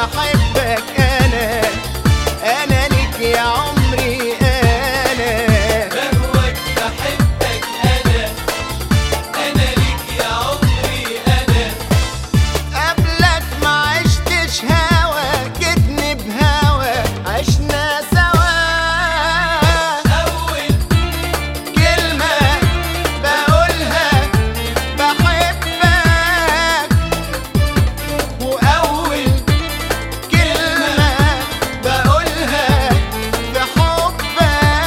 بحبك أنا ليك يا عمري بهواك بحبك أنا ليك يا عمري قبلك ما عشتش هوا جيتني بهوا عشنا سوا أول كلمة بقولها بحبك وأول كلمة بقولها بحبك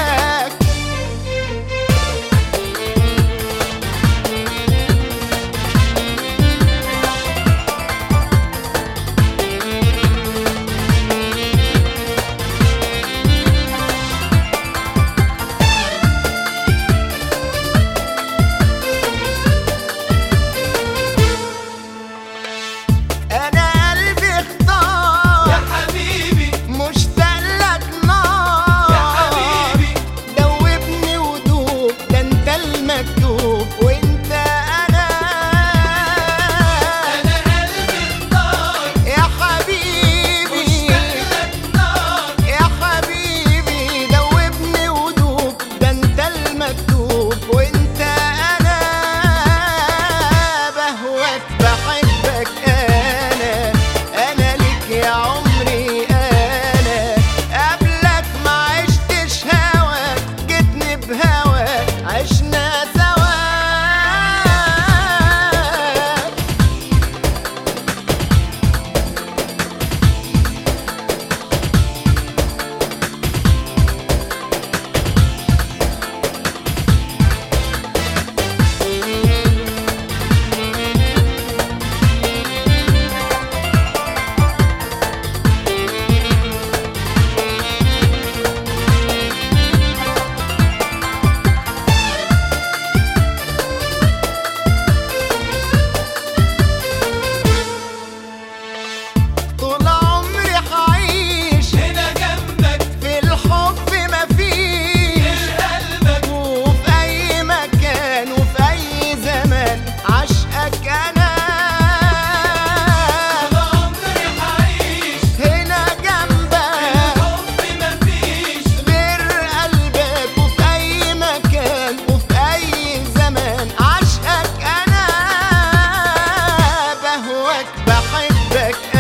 أنا قلبي اختار يا حبيبي مشتاق لك نار يا حبيبي دوبني ودوب ده انت المكتوب وانت انا قلبي اختار يا حبيبي مشتاق لك نار يا حبيبي دوبني ودوب ده انت المكتوب وانت انا بهواك بحبك انا ليك يا عمري قبلك ما عشتش هوا جيتني بهوا عشنا سوا طول عمري هعيش هنا جنبك في الحب مفيش قلبك وفي أي مكان وفي أي زمان عشقك أنا طول عمري هعيش هنا جنبك حب مفيش غير قلبك وفي أي مكان وفي أي زمان عشقك أنا بهواك بحبك